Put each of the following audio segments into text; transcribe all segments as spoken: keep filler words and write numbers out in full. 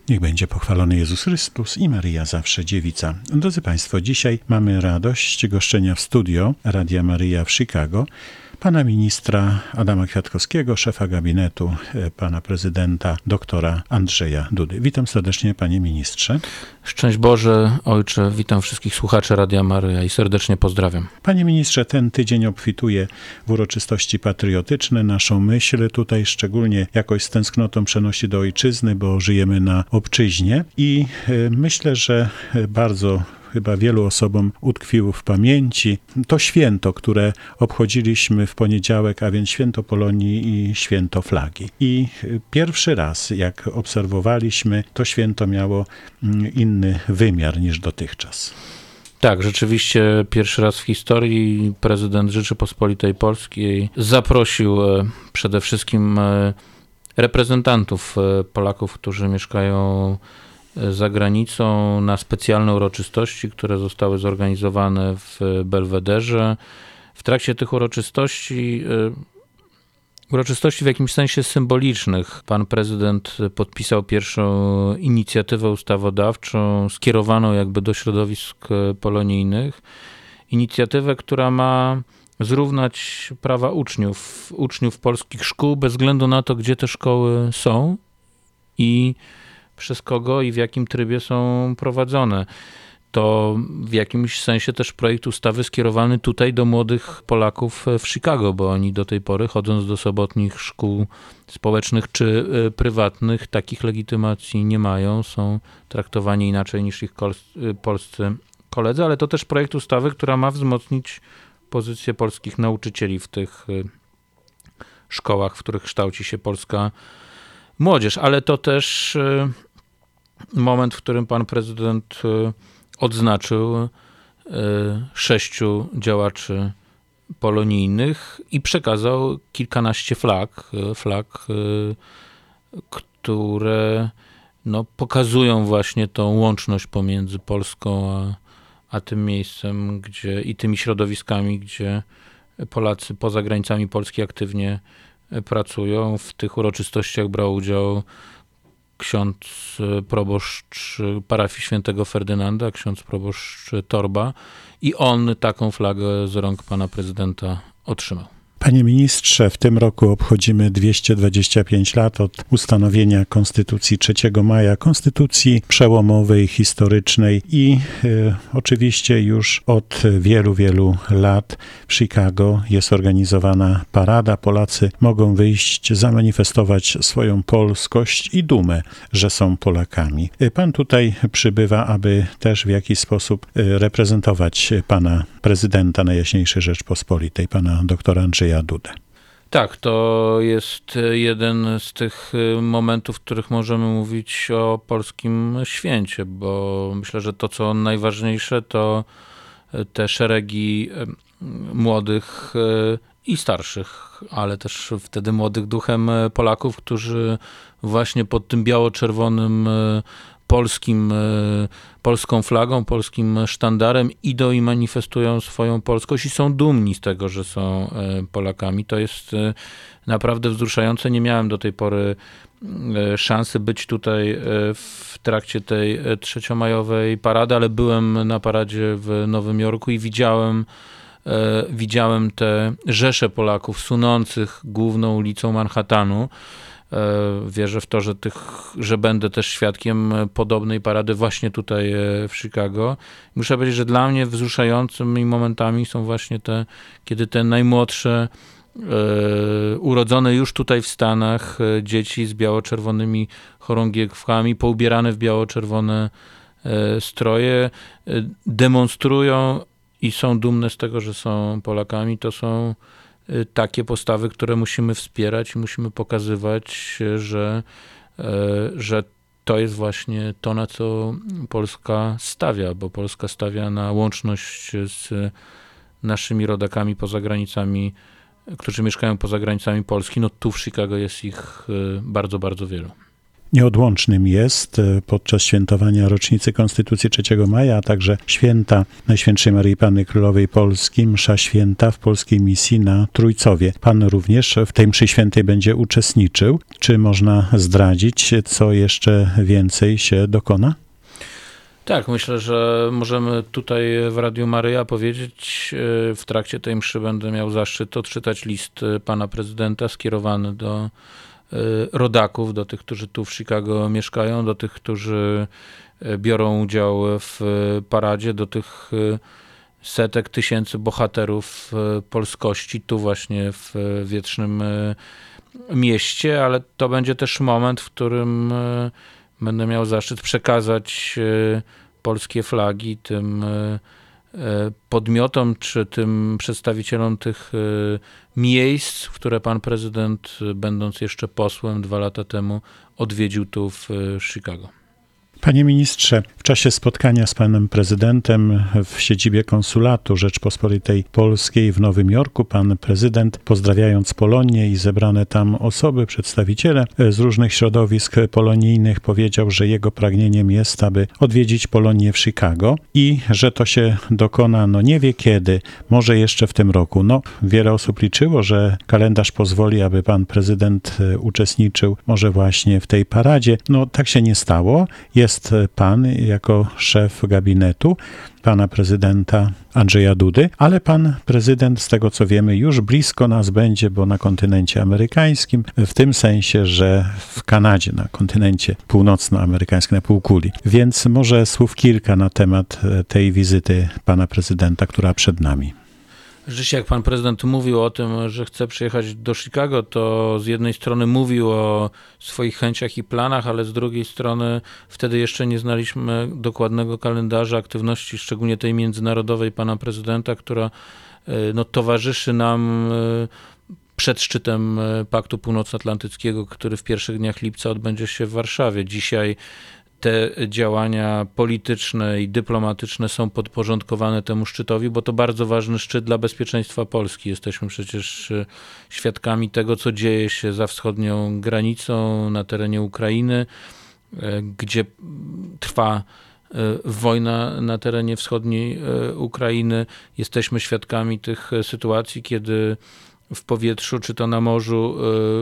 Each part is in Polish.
Niech będzie pochwalony Jezus Chrystus i Maryja zawsze dziewica. Drodzy Państwo, dzisiaj mamy radość goszczenia w studio Radia Maryja w Chicago pana ministra Adama Kwiatkowskiego, szefa gabinetu pana prezydenta doktora Andrzeja Dudy. Witam serdecznie, panie ministrze. Szczęść Boże, ojcze, witam wszystkich słuchaczy Radia Maryja i serdecznie pozdrawiam. Panie ministrze, ten tydzień obfituje w uroczystości patriotyczne. Naszą myśl tutaj szczególnie jakoś z tęsknotą przenosi do ojczyzny, bo żyjemy na obczyźnie i myślę, że bardzo chyba wielu osobom utkwiło w pamięci to święto, które obchodziliśmy w poniedziałek, a więc święto Polonii i święto flagi. I pierwszy raz, jak obserwowaliśmy, to święto miało inny wymiar niż dotychczas. Tak, rzeczywiście pierwszy raz w historii prezydent Rzeczypospolitej Polskiej zaprosił przede wszystkim reprezentantów Polaków, którzy mieszkają za granicą, na specjalne uroczystości, które zostały zorganizowane w Belwederze. W trakcie tych uroczystości, uroczystości w jakimś sensie symbolicznych, pan prezydent podpisał pierwszą inicjatywę ustawodawczą skierowaną jakby do środowisk polonijnych. Inicjatywę, która ma zrównać prawa uczniów, uczniów polskich szkół, bez względu na to, gdzie te szkoły są i przez kogo i w jakim trybie są prowadzone. To w jakimś sensie też projekt ustawy skierowany tutaj do młodych Polaków w Chicago, bo oni do tej pory, chodząc do sobotnich szkół społecznych czy prywatnych, takich legitymacji nie mają, są traktowani inaczej niż ich polscy koledzy, ale to też projekt ustawy, która ma wzmocnić pozycję polskich nauczycieli w tych szkołach, w których kształci się polska młodzież, ale to też moment, w którym pan prezydent odznaczył sześciu działaczy polonijnych i przekazał kilkanaście flag, flag, które no, pokazują właśnie tą łączność pomiędzy Polską a, a tym miejscem, gdzie i tymi środowiskami, gdzie Polacy poza granicami Polski aktywnie pracują. W tych uroczystościach brał udział ksiądz proboszcz parafii świętego Ferdynanda, ksiądz proboszcz Torba i on taką flagę z rąk pana prezydenta otrzymał. Panie ministrze, w tym roku obchodzimy dwieście dwadzieścia pięć lat od ustanowienia Konstytucji trzeciego maja, konstytucji przełomowej, historycznej i e, oczywiście już od wielu, wielu lat w Chicago jest organizowana parada. Polacy mogą wyjść, zamanifestować swoją polskość i dumę, że są Polakami. Pan tutaj przybywa, aby też w jakiś sposób reprezentować pana prezydenta Najjaśniejszej Rzeczpospolitej, pana doktora Andrzeja Dudę. Tak, to jest jeden z tych momentów, w których możemy mówić o polskim święcie, bo myślę, że to, co najważniejsze, to te szeregi młodych i starszych, ale też wtedy młodych duchem Polaków, którzy właśnie pod tym biało-czerwonym polskim, polską flagą, polskim sztandarem idą i manifestują swoją polskość i są dumni z tego, że są Polakami. To jest naprawdę wzruszające. Nie miałem do tej pory szansy być tutaj w trakcie tej trzeciomajowej parady, ale byłem na paradzie w Nowym Jorku i widziałem widziałem te rzesze Polaków sunących główną ulicą Manhattanu. Wierzę w to, że, tych, że będę też świadkiem podobnej parady właśnie tutaj w Chicago. Muszę powiedzieć, że dla mnie wzruszającymi momentami są właśnie te, kiedy te najmłodsze, e, urodzone już tutaj w Stanach dzieci z biało-czerwonymi chorągiewkami, poubierane w biało-czerwone e, stroje, e, demonstrują i są dumne z tego, że są Polakami. To są takie postawy, które musimy wspierać i musimy pokazywać, że, że to jest właśnie to, na co Polska stawia, bo Polska stawia na łączność z naszymi rodakami poza granicami, którzy mieszkają poza granicami Polski. No tu w Chicago jest ich bardzo, bardzo wielu. nieodłącznym jest podczas świętowania rocznicy Konstytucji trzeciego maja, a także święta Najświętszej Maryi Panny Królowej Polski, msza święta w polskiej misji na Trójcowie. Pan również w tej mszy świętej będzie uczestniczył. Czy można zdradzić, co jeszcze więcej się dokona? Tak, myślę, że możemy tutaj w Radiu Maryja powiedzieć, w trakcie tej mszy będę miał zaszczyt odczytać list pana prezydenta skierowany do rodaków, do tych, którzy tu w Chicago mieszkają, do tych, którzy biorą udział w paradzie, do tych setek tysięcy bohaterów polskości tu właśnie w wietrznym mieście, ale to będzie też moment, w którym będę miał zaszczyt przekazać polskie flagi tym podmiotom, czy tym przedstawicielom tych miejsc, w które pan prezydent, będąc jeszcze posłem dwa lata temu, odwiedził tu w Chicago. Panie ministrze, w czasie spotkania z panem prezydentem w siedzibie konsulatu Rzeczpospolitej Polskiej w Nowym Jorku, pan prezydent, pozdrawiając Polonię i zebrane tam osoby, przedstawiciele z różnych środowisk polonijnych, powiedział, że jego pragnieniem jest, aby odwiedzić Polonię w Chicago i że to się dokona, no nie wie kiedy, może jeszcze w tym roku. No, wiele osób liczyło, że kalendarz pozwoli, aby pan prezydent uczestniczył może właśnie w tej paradzie. No, tak się nie stało. Jest pan jako szef gabinetu pana prezydenta Andrzeja Dudy, ale pan prezydent, z tego co wiemy, już blisko nas będzie, bo na kontynencie amerykańskim, w tym sensie, że w Kanadzie, na kontynencie północnoamerykańskim, na półkuli. Więc może słów kilka na temat tej wizyty pana prezydenta, która przed nami. Rzeczywiście, jak pan prezydent mówił o tym, że chce przyjechać do Chicago, to z jednej strony mówił o swoich chęciach i planach, ale z drugiej strony wtedy jeszcze nie znaliśmy dokładnego kalendarza aktywności, szczególnie tej międzynarodowej pana prezydenta, która no, towarzyszy nam przed szczytem Paktu Północnoatlantyckiego, który w pierwszych dniach lipca odbędzie się w Warszawie. Dzisiaj te działania polityczne i dyplomatyczne są podporządkowane temu szczytowi, bo to bardzo ważny szczyt dla bezpieczeństwa Polski. Jesteśmy przecież świadkami tego, co dzieje się za wschodnią granicą na terenie Ukrainy, gdzie trwa wojna na terenie wschodniej Ukrainy. Jesteśmy świadkami tych sytuacji, kiedy w powietrzu czy to na morzu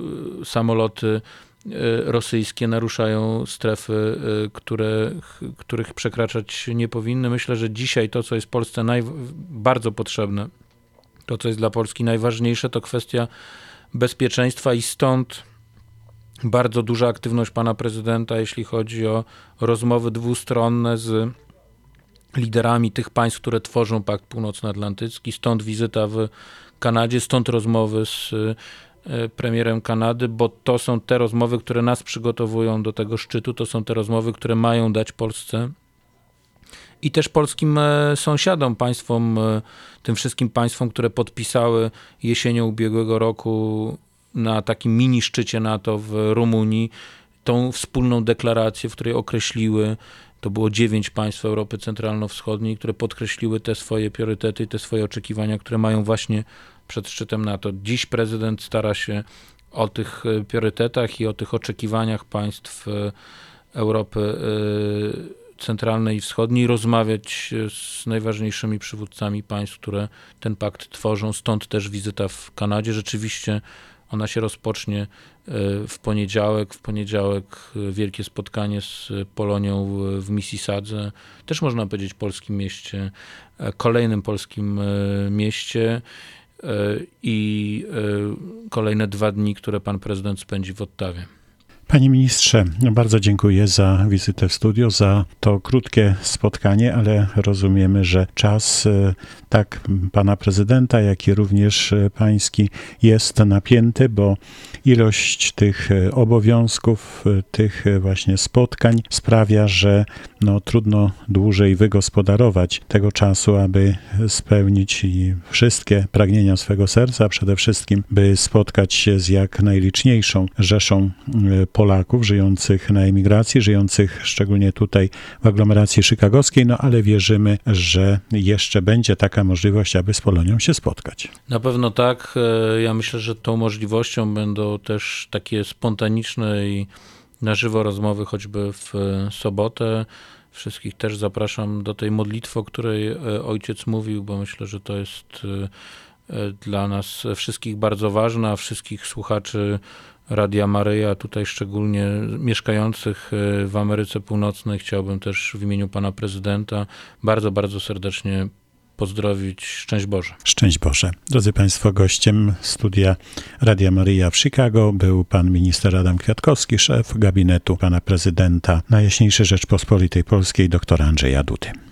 samoloty rosyjskie naruszają strefy, które, których przekraczać nie powinny. Myślę, że dzisiaj to, co jest Polsce naj, bardzo potrzebne, to, co jest dla Polski najważniejsze, to kwestia bezpieczeństwa i stąd bardzo duża aktywność pana prezydenta, jeśli chodzi o rozmowy dwustronne z liderami tych państw, które tworzą Pakt Północnoatlantycki. Stąd wizyta w Kanadzie, stąd rozmowy z premierem Kanady, bo to są te rozmowy, które nas przygotowują do tego szczytu, to są te rozmowy, które mają dać Polsce i też polskim sąsiadom, państwom, tym wszystkim państwom, które podpisały jesienią ubiegłego roku na takim mini szczycie NATO w Rumunii tą wspólną deklarację, w której określiły, to było dziewięć państw Europy Centralno-Wschodniej, które podkreśliły te swoje priorytety i te swoje oczekiwania, które mają właśnie przed szczytem NATO. Dziś prezydent stara się o tych priorytetach i o tych oczekiwaniach państw Europy Centralnej i Wschodniej rozmawiać z najważniejszymi przywódcami państw, które ten pakt tworzą. Stąd też wizyta w Kanadzie. Rzeczywiście ona się rozpocznie w poniedziałek. W poniedziałek wielkie spotkanie z Polonią w Mississadze. Też można powiedzieć polskim mieście, kolejnym polskim mieście. I kolejne dwa dni, które pan prezydent spędzi w Ottawie. Panie ministrze, bardzo dziękuję za wizytę w studio, za to krótkie spotkanie, ale rozumiemy, że czas tak pana prezydenta, jak i również pański jest napięty, bo ilość tych obowiązków, tych właśnie spotkań sprawia, że no, trudno dłużej wygospodarować tego czasu, aby spełnić wszystkie pragnienia swego serca, a przede wszystkim, by spotkać się z jak najliczniejszą rzeszą Polaków żyjących na emigracji, żyjących szczególnie tutaj w aglomeracji chicagowskiej, no ale wierzymy, że jeszcze będzie taka możliwość, aby z Polonią się spotkać. Na pewno tak. Ja myślę, że tą możliwością będą też takie spontaniczne i na żywo rozmowy, choćby w sobotę. Wszystkich też zapraszam do tej modlitwy, o której ojciec mówił, bo myślę, że to jest dla nas wszystkich bardzo ważne, a wszystkich słuchaczy Radia Maryja, tutaj szczególnie mieszkających w Ameryce Północnej, chciałbym też w imieniu pana prezydenta bardzo, bardzo serdecznie pozdrowić. Szczęść Boże. Szczęść Boże. Drodzy Państwo, gościem studia Radia Maryja w Chicago był pan minister Adam Kwiatkowski, szef gabinetu pana prezydenta Najjaśniejszej Rzeczpospolitej Polskiej, doktora Andrzeja Dudy.